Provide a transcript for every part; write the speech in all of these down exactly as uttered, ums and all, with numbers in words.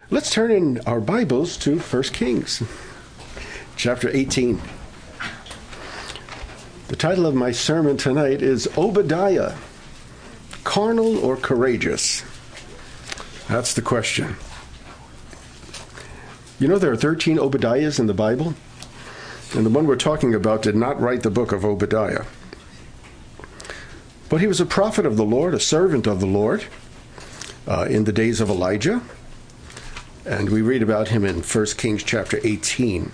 Let's turn in our Bibles to First Kings, chapter eighteen. The title of my sermon tonight is Obadiah, Carnal or Courageous? That's the question. You know there are thirteen Obadiahs in the Bible, and the one we're talking about did not write the book of Obadiah. But he was a prophet of the Lord, a servant of the Lord, uh, in the days of Elijah. And we read about him in First Kings chapter eighteen.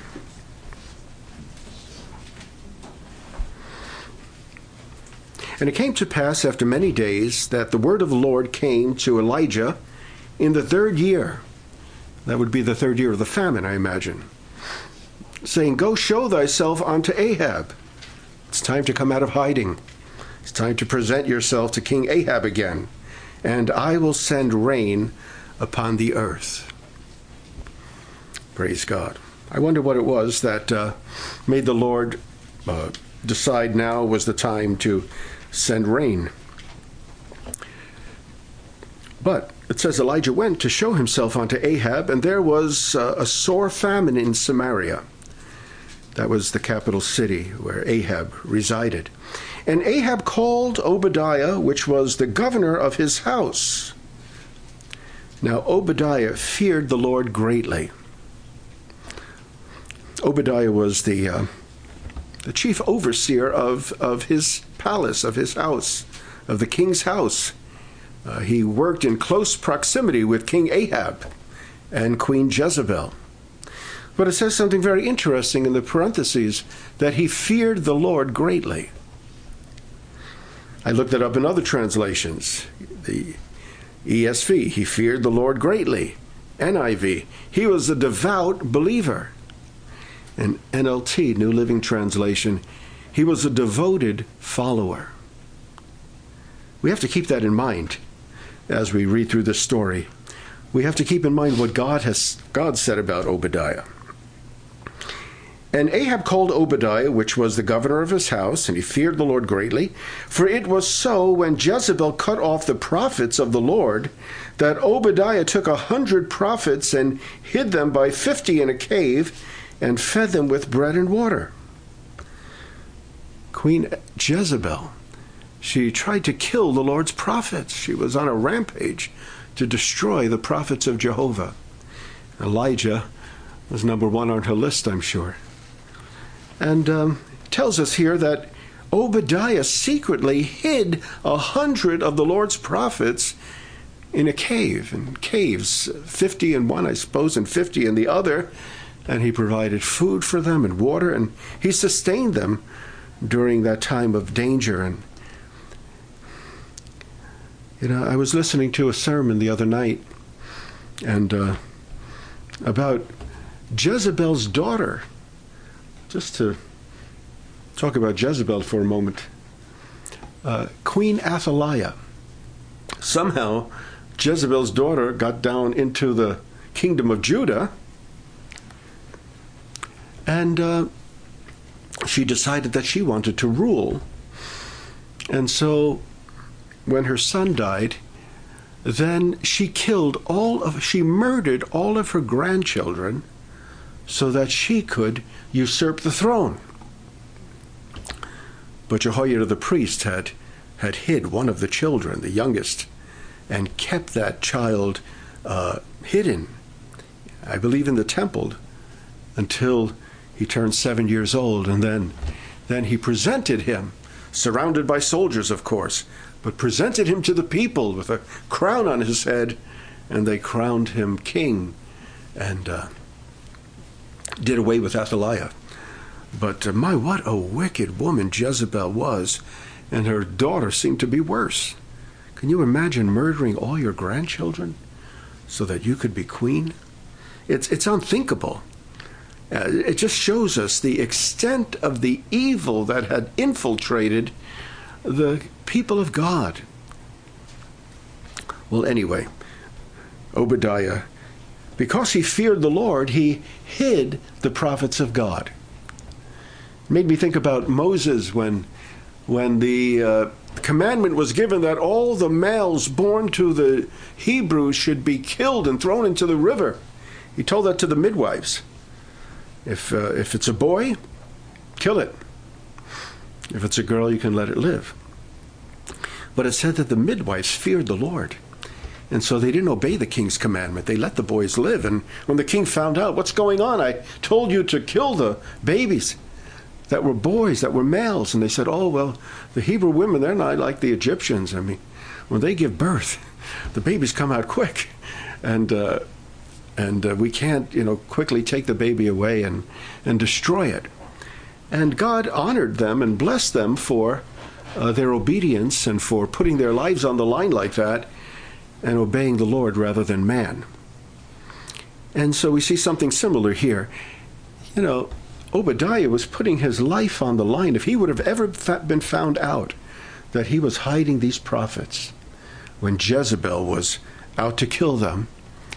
And it came to pass after many days that the word of the Lord came to Elijah in the third year. That would be the third year of the famine, I imagine. Saying, "Go show thyself unto Ahab." It's time to come out of hiding. It's time to present yourself to King Ahab again. "And I will send rain upon the earth." Praise God. I wonder what it was that uh, made the Lord uh, decide now was the time to send rain. But it says Elijah went to show himself unto Ahab, and there was uh, a sore famine in Samaria. That was the capital city where Ahab resided. And Ahab called Obadiah, which was the governor of his house. Now Obadiah feared the Lord greatly. Obadiah was the uh, the chief overseer of, of his palace, of his house, of the king's house. Uh, he worked in close proximity with King Ahab and Queen Jezebel. But it says something very interesting in the parentheses, that he feared the Lord greatly. I looked it up in other translations. The E S V, he feared the Lord greatly. N I V, he was a devout believer. And N L T, New Living Translation, he was a devoted follower. We have to keep that in mind as we read through this story. We have to keep in mind what God has God said about Obadiah. And Ahab called Obadiah, which was the governor of his house, and he feared the Lord greatly. For it was so, when Jezebel cut off the prophets of the Lord, that Obadiah took a hundred prophets and hid them by fifty in a cave, and fed them with bread and water. Queen Jezebel, she tried to kill the Lord's prophets. She was on a rampage to destroy the prophets of Jehovah. Elijah was number one on her list, I'm sure. And um, it tells us here that Obadiah secretly hid a hundred of the Lord's prophets in a cave. In caves, fifty in one, I suppose, and fifty in the other. And he provided food for them and water, and he sustained them during that time of danger. And, you know, I was listening to a sermon the other night, and uh, about Jezebel's daughter. Just to talk about Jezebel for a moment. Uh, Queen Athaliah. Somehow, Jezebel's daughter got down into the kingdom of Judah, and uh, she decided that she wanted to rule. And so when her son died, then she killed all of, she murdered all of her grandchildren so that she could usurp the throne. But Jehoiada the priest had, had hid one of the children, the youngest, and kept that child uh, hidden, I believe in the temple, until he turned seven years old, and then, then he presented him, surrounded by soldiers, of course, but presented him to the people with a crown on his head, and they crowned him king, and uh, did away with Athaliah. But uh, my, what a wicked woman Jezebel was, and her daughter seemed to be worse. Can you imagine murdering all your grandchildren so that you could be queen? It's, it's unthinkable. Uh, it just shows us the extent of the evil that had infiltrated the people of God. Well, anyway, Obadiah, because he feared the Lord, he hid the prophets of God. It made me think about Moses when when the uh, commandment was given that all the males born to the Hebrews should be killed and thrown into the river. He told that to the midwives. If, uh, if it's a boy, kill it. If it's a girl, you can let it live. But it said that the midwives feared the Lord. And so they didn't obey the king's commandment. They let the boys live. And when the king found out, what's going on? I told you to kill the babies that were boys, that were males. And they said, oh, well, the Hebrew women, they're not like the Egyptians. I mean, when they give birth, the babies come out quick. And uh, and uh, we can't, you know, quickly take the baby away and, and destroy it. And God honored them and blessed them for uh, their obedience and for putting their lives on the line like that and obeying the Lord rather than man. And so we see something similar here. You know, Obadiah was putting his life on the line. If he would have ever been found out that he was hiding these prophets when Jezebel was out to kill them,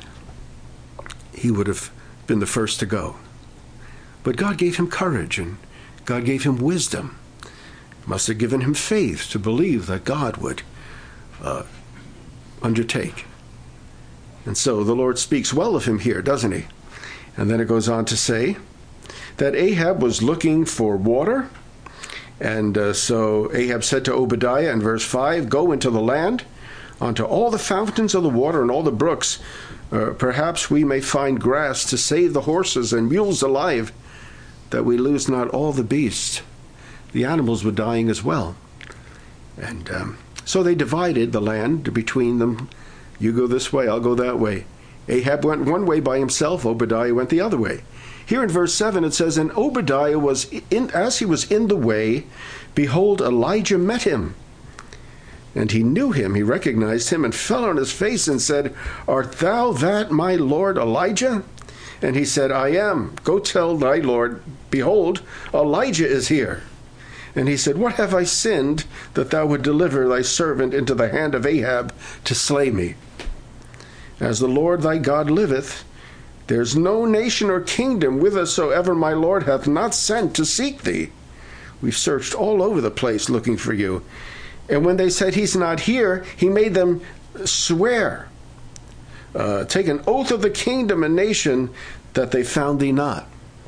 he would have been the first to go. But God gave him courage, and God gave him wisdom. Must have given him faith to believe that God would uh, undertake. And so the Lord speaks well of him here, doesn't he? And then it goes on to say that Ahab was looking for water. And uh, so Ahab said to Obadiah in verse five, go into the land, onto all the fountains of the water and all the brooks. Uh, perhaps we may find grass to save the horses and mules alive, that we lose not all the beasts. The animals were dying as well. And um, so they divided the land between them. You go this way, I'll go that way. Ahab went one way by himself, Obadiah went the other way. Here in verse seven it says, and Obadiah was in, as he was in the way, behold, Elijah met him. And he knew him, he recognized him, and fell on his face and said, art thou that my lord Elijah? And he said, I am. Go tell thy Lord, behold, Elijah is here. And he said, what have I sinned that thou would deliver thy servant into the hand of Ahab to slay me? As the Lord thy God liveth, there's no nation or kingdom whithersoever my Lord hath not sent to seek thee. We've searched all over the place looking for you. And when they said he's not here, he made them swear, uh, take an oath of the kingdom and nation that they found thee not.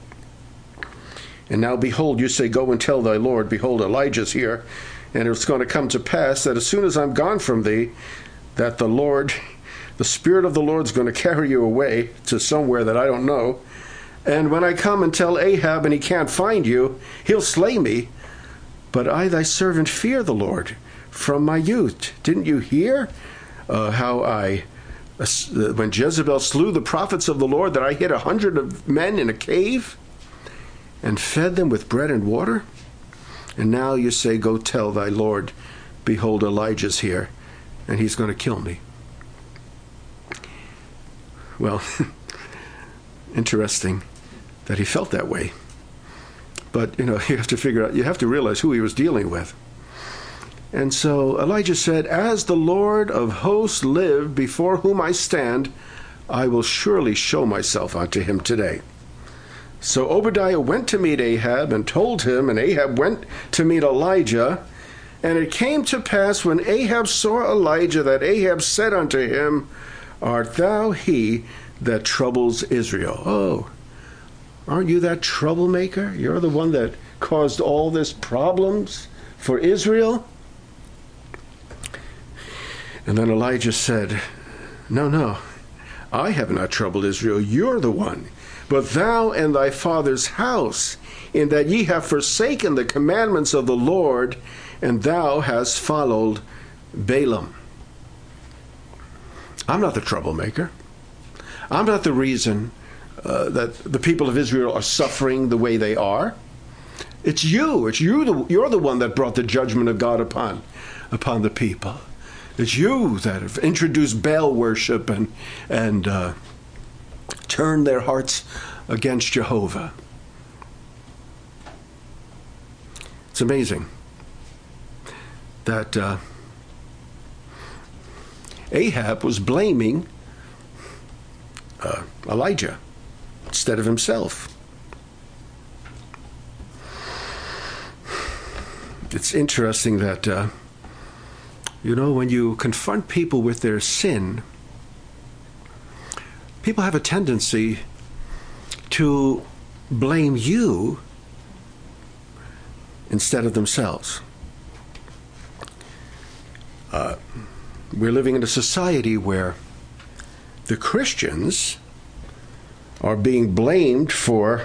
And now behold, you say, go and tell thy Lord, behold, Elijah's here. And it's going to come to pass that as soon as I'm gone from thee, that the Lord, the Spirit of the Lord's going to carry you away to somewhere that I don't know. And when I come and tell Ahab and he can't find you, he'll slay me. But I, thy servant, fear the Lord from my youth. Didn't you hear uh, how I, uh, when Jezebel slew the prophets of the Lord, that I hid a hundred of men in a cave and fed them with bread and water? And now you say, go tell thy Lord, behold, Elijah's here, and he's going to kill me. Well, interesting that he felt that way. But, you know, you have to figure out, you have to realize who he was dealing with. And so Elijah said, as the Lord of hosts lived, before whom I stand, I will surely show myself unto him today. So Obadiah went to meet Ahab and told him, and Ahab went to meet Elijah. And it came to pass when Ahab saw Elijah that Ahab said unto him, art thou he that troubles Israel? Oh, aren't you that troublemaker? You're the one that caused all this problems for Israel? And then Elijah said, no, no, I have not troubled Israel. You're the one. But thou and thy father's house, in that ye have forsaken the commandments of the Lord, and thou hast followed Balaam. I'm not the troublemaker. I'm not the reason uh, that the people of Israel are suffering the way they are. It's you. It's you. The, you're the one that brought the judgment of God upon, upon the people. It's you that have introduced Baal worship and and uh, turned their hearts against Jehovah. It's amazing that uh, Ahab was blaming uh, Elijah instead of himself. it's interesting that, uh, you know, when you confront people with their sin, people have a tendency to blame you instead of themselves. Uh, we're living in a society where the Christians are being blamed for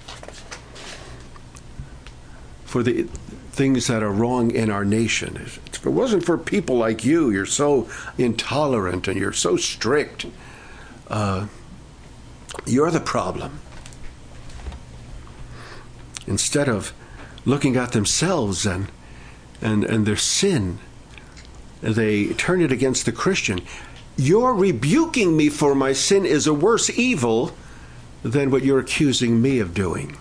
for the things that are wrong in our nation. If it wasn't for people like you, you're so intolerant and you're so strict, uh, you're the problem. Instead of looking at themselves and and and their sin, they turn it against the Christian. Your rebuking me for my sin is a worse evil than what you're accusing me of doing.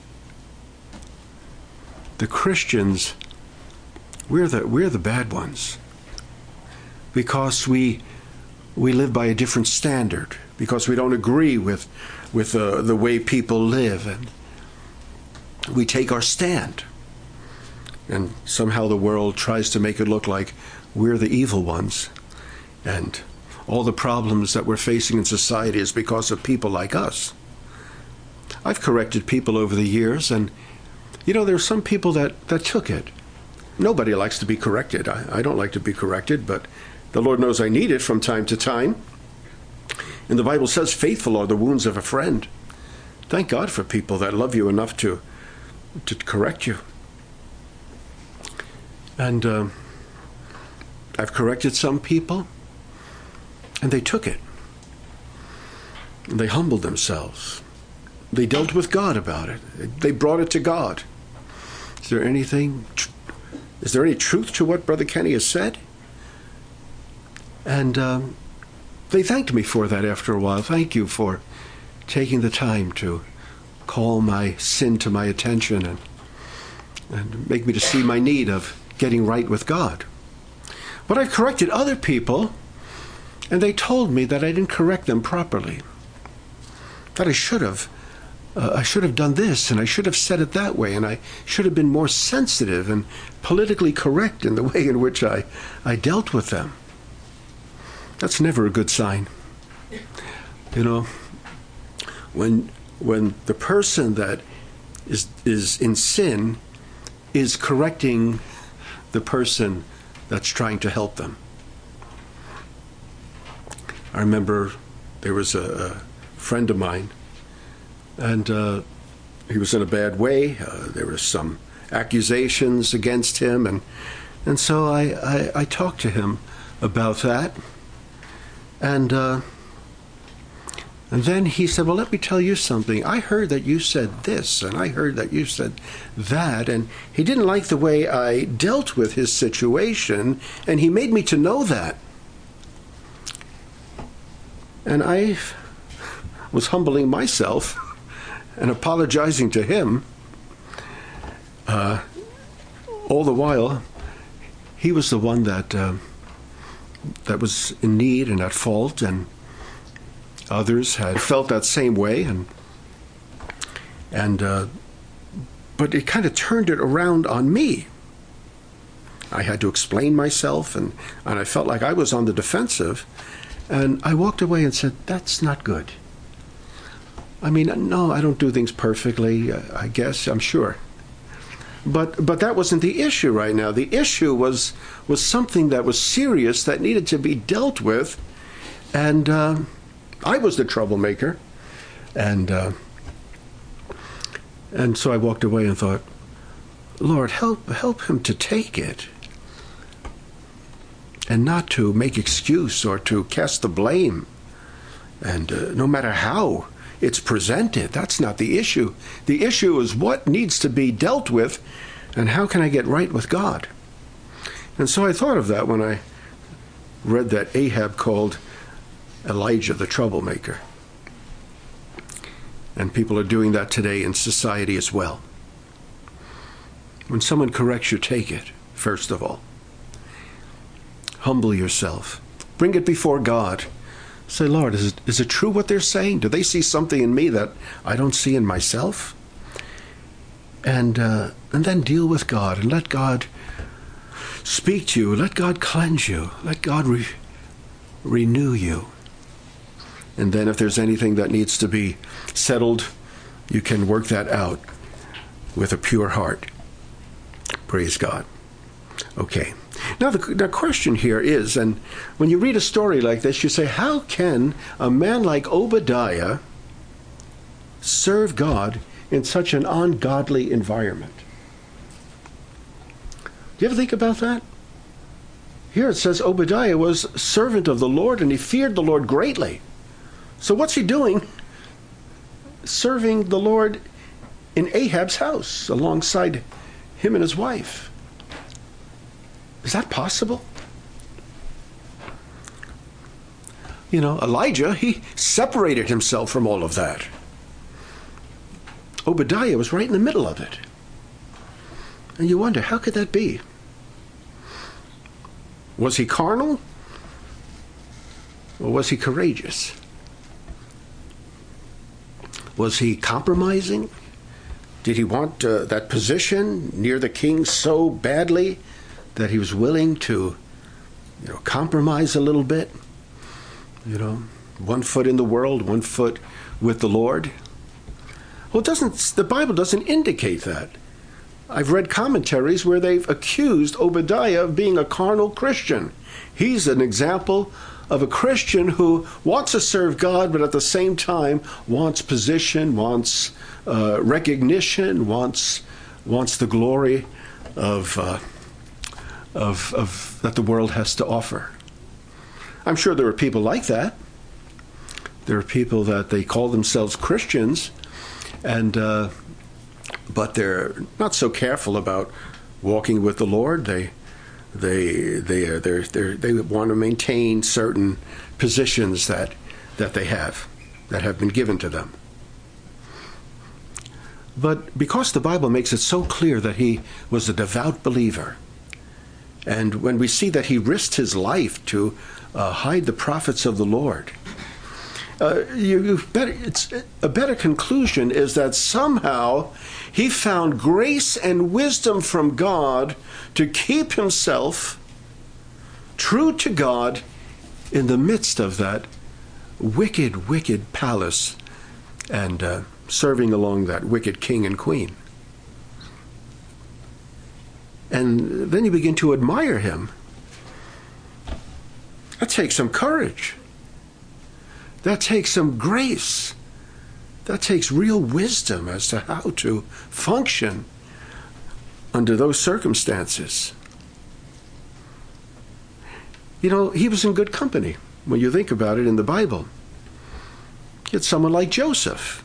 The Christians, we're the we're the bad ones, because we we live by a different standard, because we don't agree with with uh, the way people live, and we take our stand. And somehow the world tries to make it look like we're the evil ones, and all the problems that we're facing in society is because of people like us. I've corrected people over the years, and you know, there are some people that, that took it. Nobody likes to be corrected. I, I don't like to be corrected, but the Lord knows I need it from time to time. And the Bible says, faithful are the wounds of a friend. Thank God for people that love you enough to, to correct you. And uh, I've corrected some people, and they took it. And they humbled themselves. They dealt with God about it. They brought it to God. Is there anything, is there any truth to what Brother Kenny has said? And um, they thanked me for that after a while. Thank you for taking the time to call my sin to my attention and, and make me to see my need of getting right with God. But I've corrected other people, and they told me that I didn't correct them properly, that I should have. Uh, I should have done this, and I should have said it that way, and I should have been more sensitive and politically correct in the way in which I, I dealt with them. That's never a good sign. You know, when when the person that is is in sin is correcting the person that's trying to help them. I remember there was a, a friend of mine, and uh, he was in a bad way. Uh, there were some accusations against him, and and so I, I, I talked to him about that. And uh, and then he said, well, let me tell you something. I heard that you said this, and I heard that you said that. And he didn't like the way I dealt with his situation, and he made me to know that. And I was humbling myself and apologizing to him. Uh, all the while, he was the one that uh, that was in need and at fault, and others had felt that same way, and and uh, but it kind of turned it around on me. I had to explain myself, and, and I felt like I was on the defensive, and I walked away and said, that's not good. I mean, no, I don't do things perfectly, uh, I guess, I'm sure. But but that wasn't the issue right now. The issue was was something that was serious that needed to be dealt with, and uh, I was the troublemaker, and uh, and so I walked away and thought, Lord, help help him to take it, and not to make excuse or to cast the blame, and uh, no matter how it's presented, that's not the issue. The issue is what needs to be dealt with, and how can I get right with God? And so I thought of that when I read that Ahab called Elijah the troublemaker. And people are doing that today in society as well. When someone corrects you, take it, first of all. Humble yourself. Bring it before God. Say, Lord, is it, is it true what they're saying? Do they see something in me that I don't see in myself? and uh, and then deal with God and let God speak to you. Let God cleanse you. Let God re- renew you. And then if there's anything that needs to be settled, you can work that out with a pure heart. Praise God. Okay. Now the, the question here is, and when you read a story like this, you say, how can a man like Obadiah serve God in such an ungodly environment? Do you ever think about that? Here it says Obadiah was a servant of the Lord and he feared the Lord greatly. So what's he doing? Serving the Lord in Ahab's house alongside him and his wife. Is that possible? You know, Elijah, he separated himself from all of that. Obadiah was right in the middle of it. And you wonder, how could that be? Was he carnal? Or was he courageous? Was he compromising? Did he want uh, that position near the king so badly that he was willing to, you know, compromise a little bit? You know, one foot in the world, one foot with the Lord. Well, it doesn't, the Bible doesn't indicate that. I've read commentaries where they've accused Obadiah of being a carnal Christian. He's an example of a Christian who wants to serve God, but at the same time wants position, wants uh, recognition, wants wants the glory of, uh, of of that the world has to offer. I'm sure there are people like that. There are people that they call themselves Christians, and uh, but they're not so careful about walking with the Lord. They They they are they they they want to maintain certain positions that that they have that have been given to them. But because the Bible makes it so clear that he was a devout believer, and when we see that he risked his life to uh, hide the prophets of the Lord, uh, you, you better, it's a better conclusion is that somehow he found grace and wisdom from God to keep himself true to God in the midst of that wicked, wicked palace and uh, serving along that wicked king and queen. And then you begin to admire him. That takes some courage. That takes some grace. That takes real wisdom as to how to function under those circumstances. You know, he was in good company when you think about it in the Bible. It's someone like Joseph.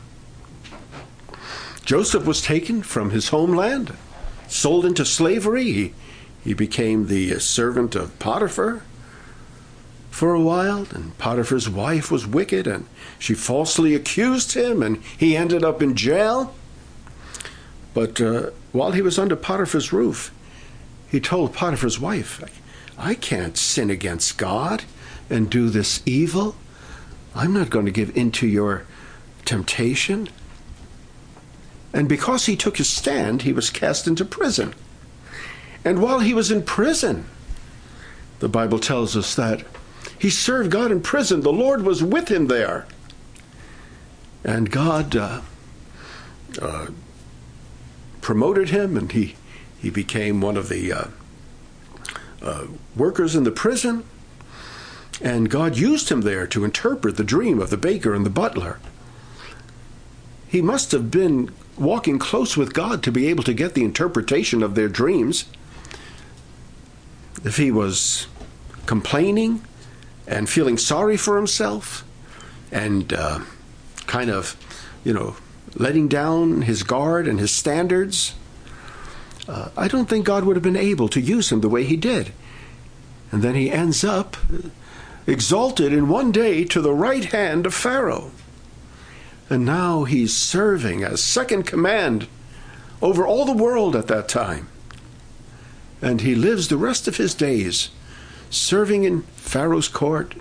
Joseph was taken from his homeland, sold into slavery. He, he became the servant of Potiphar for a while, and Potiphar's wife was wicked, and she falsely accused him, and he ended up in jail. But uh, while he was under Potiphar's roof, he told Potiphar's wife, I can't sin against God and do this evil. I'm not going to give in to your temptation. And because he took his stand, he was cast into prison. And while he was in prison, the Bible tells us that he served God in prison. The Lord was with him there. And God uh, uh, promoted him, and he, he became one of the uh, uh, workers in the prison. And God used him there to interpret the dream of the baker and the butler. He must have been walking close with God to be able to get the interpretation of their dreams. If he was complaining and feeling sorry for himself and uh, kind of, you know, letting down his guard and his standards, uh, I don't think God would have been able to use him the way he did. And then he ends up exalted in one day to the right hand of Pharaoh. And now he's serving as second command over all the world at that time. And he lives the rest of his days serving in Pharaoh's court.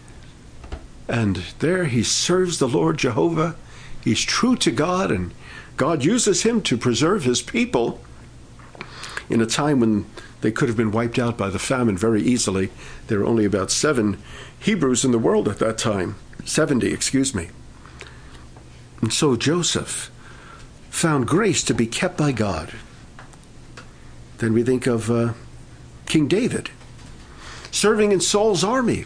And there he serves the Lord Jehovah. He's true to God and God uses him to preserve his people in a time when they could have been wiped out by the famine very easily. There were only about seven Hebrews in the world at that time. seventy, excuse me. And so Joseph found grace to be kept by God. Then we think of uh, King David, serving in Saul's army.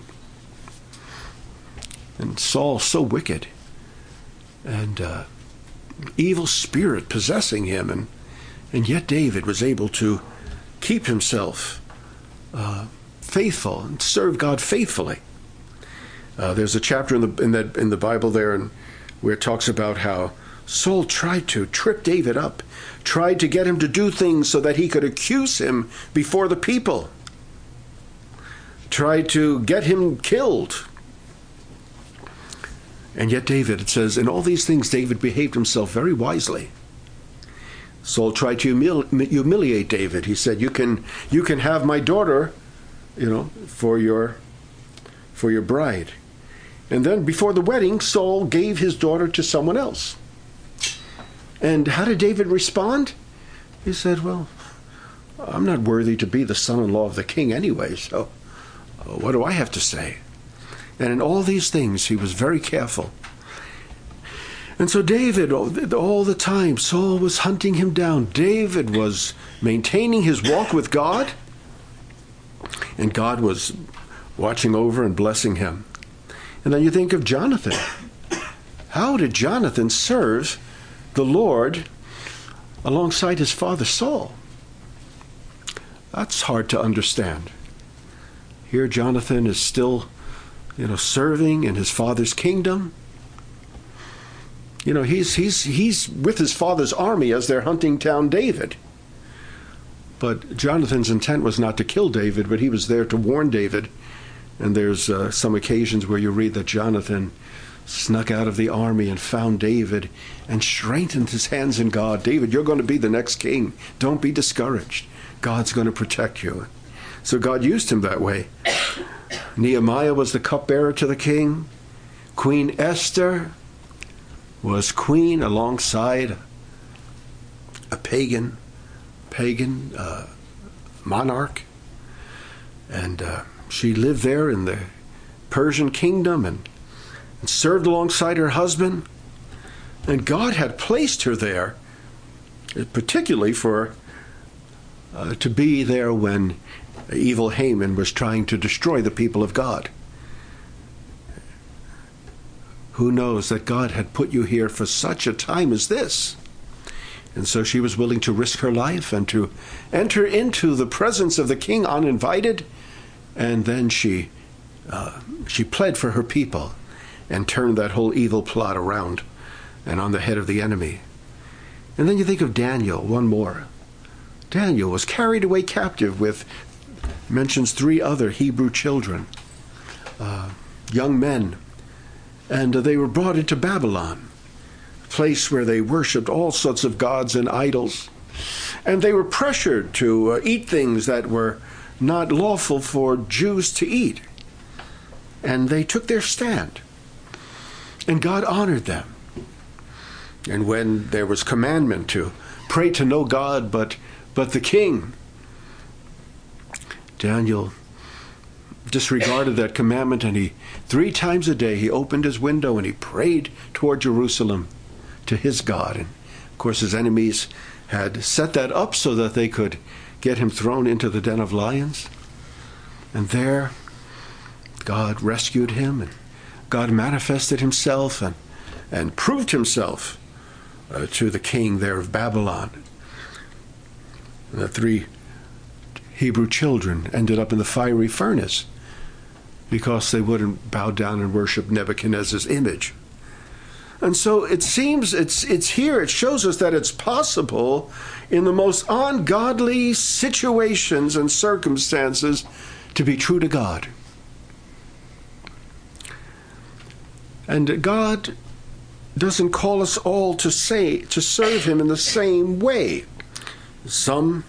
And Saul so wicked, and uh, evil spirit possessing him, and and yet David was able to keep himself uh, faithful and serve God faithfully. Uh, there's a chapter in the in that in the Bible there, and where it talks about how Saul tried to trip David up, tried to get him to do things so that he could accuse him before the people, tried to get him killed. And yet David, it says, in all these things David behaved himself very wisely. Saul tried to humili- humiliate David. He said, you can you can have my daughter, you know, for your for your bride. And then before the wedding, Saul gave his daughter to someone else. And how did David respond? He said, well, I'm not worthy to be the son-in-law of the king anyway, so what do I have to say? And in all these things, he was very careful. And so David, all the time, Saul was hunting him down. David was maintaining his walk with God, and God was watching over and blessing him. And then you think of Jonathan. How did Jonathan serve the Lord alongside his father Saul? That's hard to understand. Here Jonathan is still, you know, serving in his father's kingdom. You know, he's he's he's with his father's army as they're hunting down David. But Jonathan's intent was not to kill David, but he was there to warn David. And there's uh, some occasions where you read that Jonathan snuck out of the army and found David and strengthened his hands in God. David, you're going to be the next king. Don't be discouraged. God's going to protect you. So God used him that way. Nehemiah was the cupbearer to the king. Queen Esther was queen alongside a pagan, pagan uh, monarch. And uh, she lived there in the Persian kingdom and, and served alongside her husband. And God had placed her there, particularly for uh, to be there when evil Haman was trying to destroy the people of God. Who knows that God had put you here for such a time as this? And so she was willing to risk her life and to enter into the presence of the king uninvited. And then she uh, she pled for her people and turned that whole evil plot around and on the head of the enemy. And then you think of Daniel, one more. Daniel was carried away captive with, mentions three other Hebrew children, uh, young men. And uh, they were brought into Babylon, a place where they worshipped all sorts of gods and idols. And they were pressured to uh, eat things that were not lawful for Jews to eat. And they took their stand. And God honored them. And when there was commandment to pray to no God but, but the king, Daniel disregarded that commandment, and he three times a day he opened his window and he prayed toward Jerusalem to his God. And of course his enemies had set that up so that they could get him thrown into the den of lions. And there God rescued him, and God manifested himself and and proved himself uh, to the king there of Babylon. And the three Hebrew children ended up in the fiery furnace because they wouldn't bow down and worship Nebuchadnezzar's image. And so it seems it's it's here, it shows us that it's possible in the most ungodly situations and circumstances to be true to God. And God doesn't call us all to say to serve him in the same way. Some,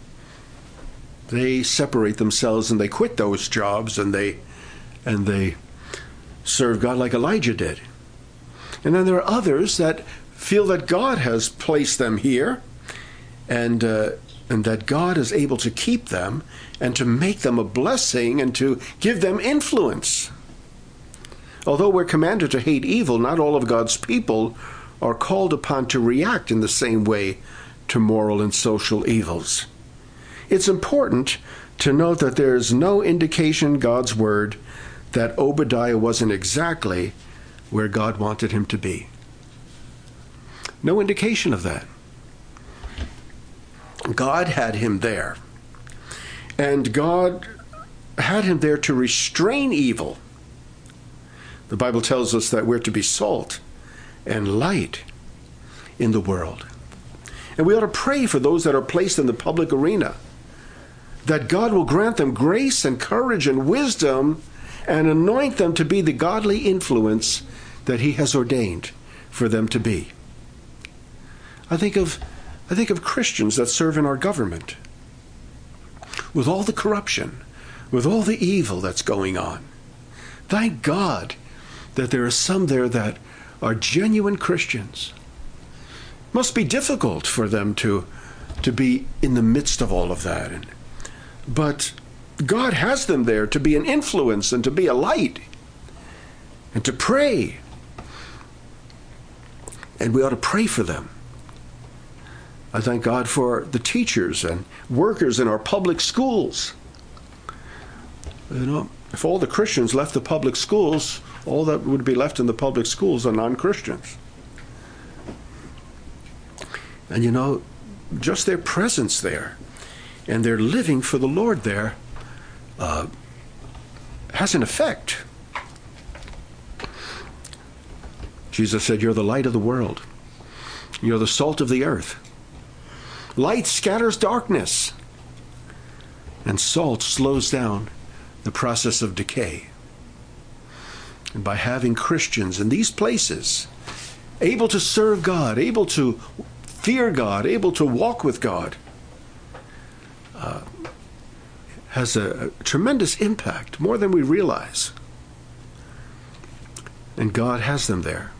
they separate themselves and they quit those jobs and they and they serve God like Elijah did. And then there are others that feel that God has placed them here, and uh, and that God is able to keep them and to make them a blessing and to give them influence. Although we're commanded to hate evil, not all of God's people are called upon to react in the same way to moral and social evils. It's important to note that there is no indication in God's word that Obadiah wasn't exactly where God wanted him to be. No indication of that. God had him there. And God had him there to restrain evil. The Bible tells us that we're to be salt and light in the world. And we ought to pray for those that are placed in the public arena, that God will grant them grace and courage and wisdom and anoint them to be the godly influence that he has ordained for them to be. I think of I think of Christians that serve in our government. With all the corruption, with all the evil that's going on, thank God that there are some there that are genuine Christians. It must be difficult for them to, to be in the midst of all of that. And, but God has them there to be an influence and to be a light and to pray. And we ought to pray for them. I thank God for the teachers and workers in our public schools. You know, if all the Christians left the public schools, all that would be left in the public schools are non-Christians. And you know, just their presence there and their living for the Lord there uh, has an effect. Jesus said, "You're the light of the world. You're the salt of the earth. Light scatters darkness, and salt slows down the process of decay." And by having Christians in these places, able to serve God, able to fear God, able to walk with God, uh, has a, a tremendous impact, more than we realize. And God has them there.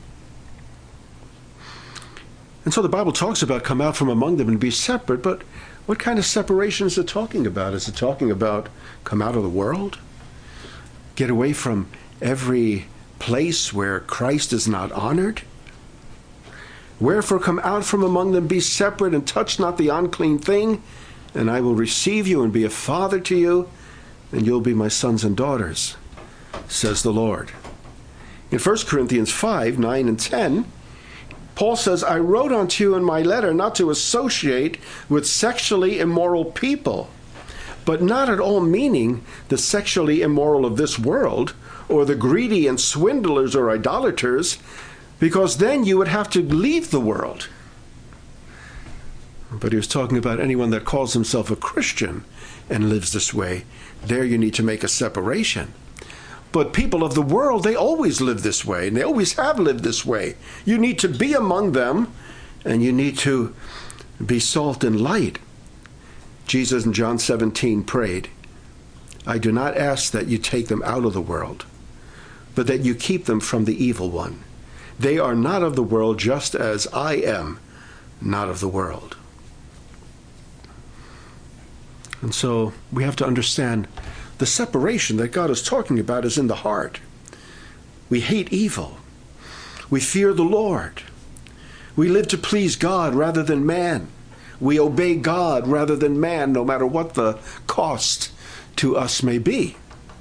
And so the Bible talks about come out from among them and be separate, but what kind of separation is it talking about? Is it talking about come out of the world? Get away from every place where Christ is not honored? Wherefore come out from among them, be separate, and touch not the unclean thing, and I will receive you and be a father to you, and you'll be my sons and daughters, says the Lord. In First Corinthians five, nine, and ten, Paul says, I wrote unto you in my letter not to associate with sexually immoral people, but not at all meaning the sexually immoral of this world, or the greedy and swindlers or idolaters, because then you would have to leave the world. But he was talking about anyone that calls himself a Christian and lives this way. There you need to make a separation. But people of the world, they always live this way, and they always have lived this way. You need to be among them, and you need to be salt and light. Jesus in John seventeen prayed, I do not ask that you take them out of the world, but that you keep them from the evil one. They are not of the world, just as I am not of the world. And so we have to understand the separation that God is talking about is in the heart. We hate evil. We fear the Lord. We live to please God rather than man. We obey God rather than man, no matter what the cost to us may be.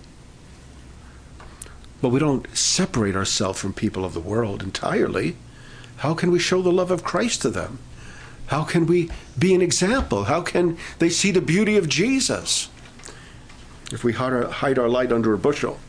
But we don't separate ourselves from people of the world entirely. How can we show the love of Christ to them? How can we be an example? How can they see the beauty of Jesus if we hide our, hide our light under a bushel?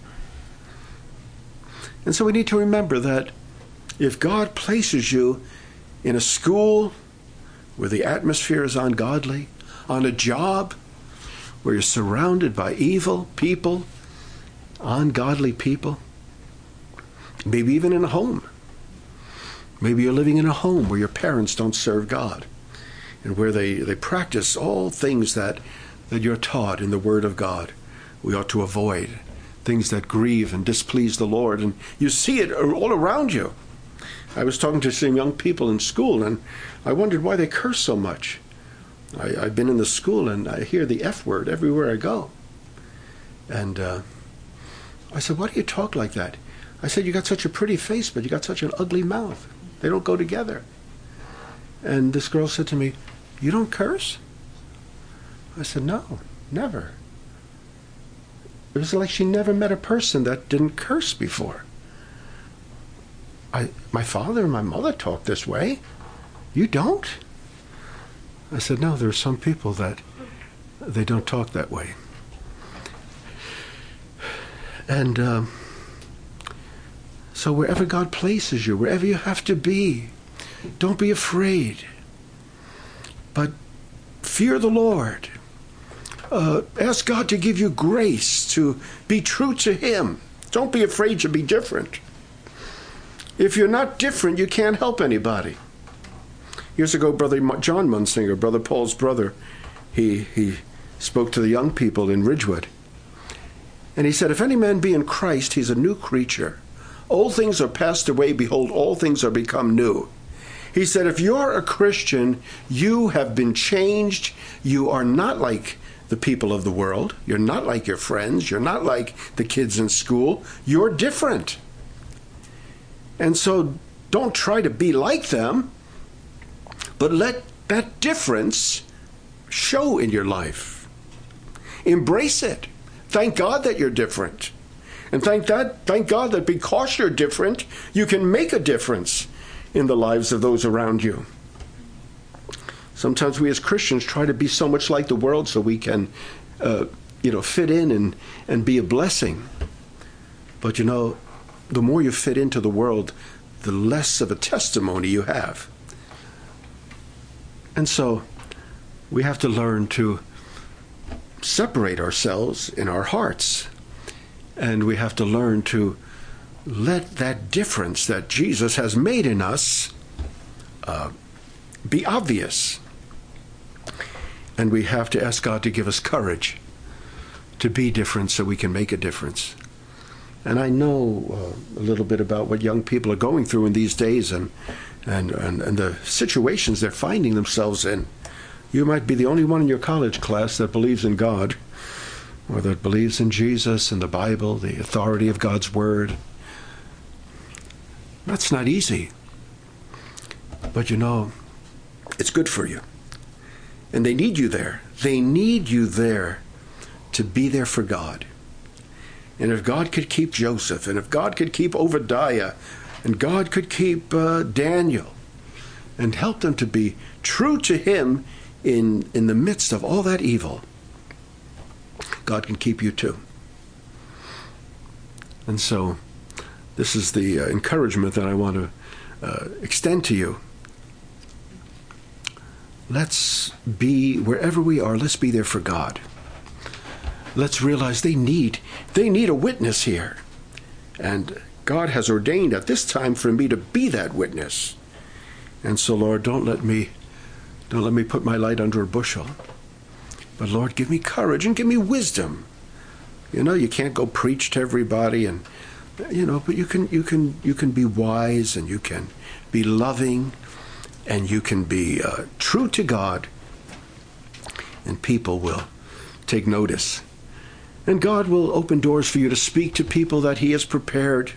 And so we need to remember that if God places you in a school where the atmosphere is ungodly, on a job where you're surrounded by evil people, ungodly people, maybe even in a home. Maybe you're living in a home where your parents don't serve God and where they, they practice all things that, that you're taught in the Word of God. We ought to avoid things that grieve and displease the Lord. And you see it all around you. I was talking to some young people in school, and I wondered why they curse so much. I, I've been in the school, and I hear the F word everywhere I go. And uh, I said, why do you talk like that? I said, you got such a pretty face, but you got such an ugly mouth. They don't go together. And this girl said to me, you don't curse? I said, no, never. It was like she never met a person that didn't curse before. I, my father and my mother talk this way. You don't? I said, no, there are some people that they don't talk that way. And um, so wherever God places you, wherever you have to be, don't be afraid. But fear the Lord. Uh, ask God to give you grace to be true to Him. Don't be afraid to be different. If you're not different, you can't help anybody. Years ago, Brother John Munsinger, Brother Paul's brother, he, he spoke to the young people in Ridgewood. And he said, if any man be in Christ, he's a new creature. Old things are passed away. Behold, all things are become new. He said, if you're a Christian, you have been changed. You are not like the people of the world. You're not like your friends. You're not like the kids in school. You're different. And so don't try to be like them, but let that difference show in your life. Embrace it. Thank God that you're different. And thank that, thank God that because you're different, you can make a difference in the lives of those around you. Sometimes we as Christians try to be so much like the world so we can, uh, you know, fit in and, and be a blessing. But you know, the more you fit into the world, the less of a testimony you have. And so we have to learn to separate ourselves in our hearts. And we have to learn to let that difference that Jesus has made in us uh, be obvious. And we have to ask God to give us courage to be different so we can make a difference. And I know uh, a little bit about what young people are going through in these days and, and, and, and the situations they're finding themselves in. You might be the only one in your college class that believes in God, or that believes in Jesus and the Bible, the authority of God's Word. That's not easy. But you know, it's good for you. And they need you there. They need you there to be there for God. And if God could keep Joseph, and if God could keep Obadiah, and God could keep uh, Daniel, and help them to be true to Him in, in the midst of all that evil, God can keep you too. And so this is the uh, encouragement that I want to uh, extend to you. Let's be, wherever we are, let's be there for God. Let's realize they need, they need a witness here. And God has ordained at this time for me to be that witness. And so, Lord, don't let me, don't let me put my light under a bushel. But Lord, give me courage and give me wisdom. You know, you can't go preach to everybody, and you know, but you can, you can, you can be wise, and you can be loving, and you can be uh, true to God, and people will take notice. And God will open doors for you to speak to people that He has prepared.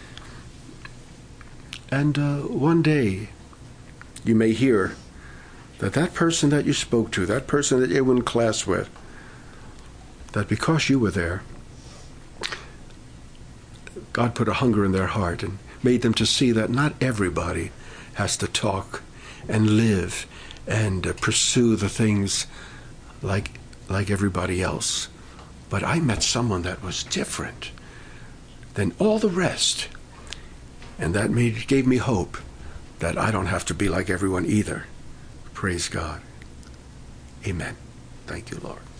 And uh, one day, you may hear that that person that you spoke to, that person that you were in class with, that because you were there, God put a hunger in their heart and made them to see that not everybody has to talk and live and uh, pursue the things like like everybody else. But I met someone that was different than all the rest. And that made, gave me hope that I don't have to be like everyone either. Praise God. Amen. Thank you, Lord.